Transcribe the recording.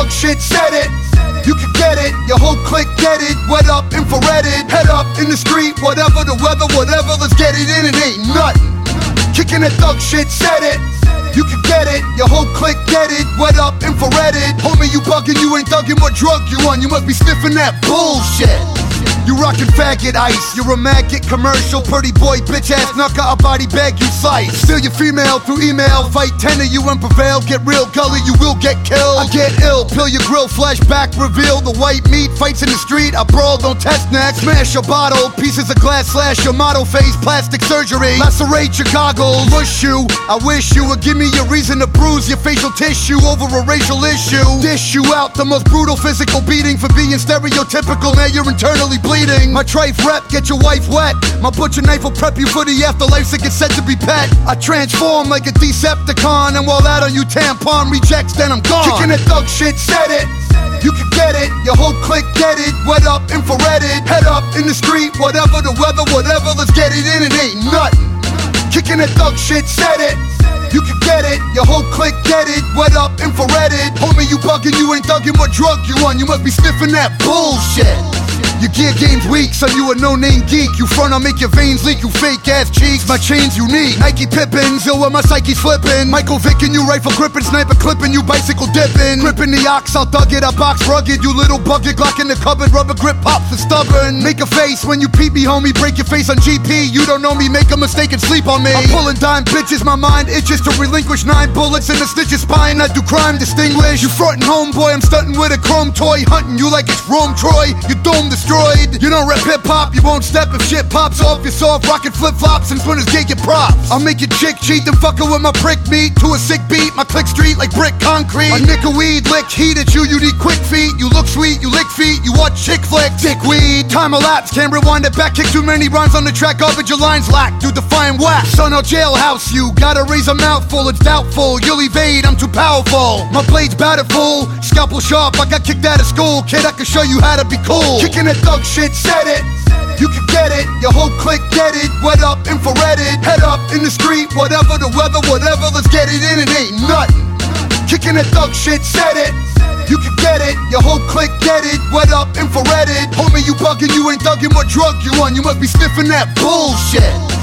thug shit, said it. You can get it, your whole clique get it. Wet up, infrareded, head up in the street. Whatever the weather, whatever, let's get it in. It ain't nothing. Kicking that thug shit, said it. You can get it, your whole clique get it. Wet up, infrareded. Homie, you bugging, you ain't thugging. What drug you on? You must be sniffing that bullshit. You rockin' faggot ice, you're a maggot commercial. Pretty boy, bitch ass knucker, a body bag you slice. Steal your female through email, fight 10 of you and prevail. Get real gully, you will get killed. I get ill, peel your grill, flashback, reveal the white meat. Fights in the street, I brawl, don't test next. Smash your bottle, pieces of glass slash your model face. Plastic surgery, lacerate your goggles. Mush you, I wish you would give me a reason to bruise your facial tissue over a racial issue. Dish you out the most brutal physical beating for being stereotypical. Now you're internally bleeding. My trife rep, get your wife wet. My butcher knife will prep you for the afterlife, so get set to be pet. I transform like a Decepticon, and while that on you tampon rejects, then I'm gone. Kicking that thug shit, said it. You can get it, your whole clique get it. Wet up, infrareded, head up in the street. Whatever the weather, whatever, let's get it in. It ain't nothing. Kicking that thug shit, said it. You can get it, your whole clique get it. Wet up, infrareded. Homie, you bugging, you ain't thugging. What drug you on? You must be sniffing that bullshit. Your gear game's weak, so you a no-name geek. You front, I'll make your veins leak, you fake-ass cheeks. My chain's unique, Nike Pippins, yo, where my psyche's flippin'. Michael Vick and you rifle grippin', sniper clippin', you bicycle dippin'. Grippin' the ox, I'll thug it, I box rugged. You little bucket, Glock in the cupboard, rubber grip pops for stubborn. Make a face when you peep me, homie, break your face on GP. You don't know me, make a mistake and sleep on me. I'm pulling dime bitches, my mind itches to relinquish 9 bullets in the stitch's spine. I do crime distinguished. You frontin' homeboy, I'm stuntin' with a chrome toy. Hunting you like it's Rome, Troy, you dome destroyed. You don't rep hip-hop, you won't step if shit pops off. You're soft, rockin' flip-flops, and spinners get your props. I'll make your chick cheat, then fuckin' with my prick meat. To a sick beat, my click street like brick concrete. A nick of weed, lick heat at you, you need quick feet. You look sweet, you lick feet, you watch chick flick. Dick weed, time elapsed, can't rewind it back. Kick too many rhymes on the track, garbage your lines lack. Do define whack, son, I'll jailhouse you. Gotta raise a mouthful, it's doubtful. You'll evade, I'm too powerful. My blade's battered full, scalpel sharp. I got kicked out of school, kid, I can show you how to be cool. Kicking that thug shit, said it. You can get it, your whole clique get it. Wet up, infrareded, head up in the street. Whatever the weather, whatever, let's get it in. It ain't nothing. Kicking that thug shit, said it. You can get it, your whole clique get it. Wet up, infrareded. Homie, you bugging, you ain't thugging. What drug you on? You must be sniffing that bullshit.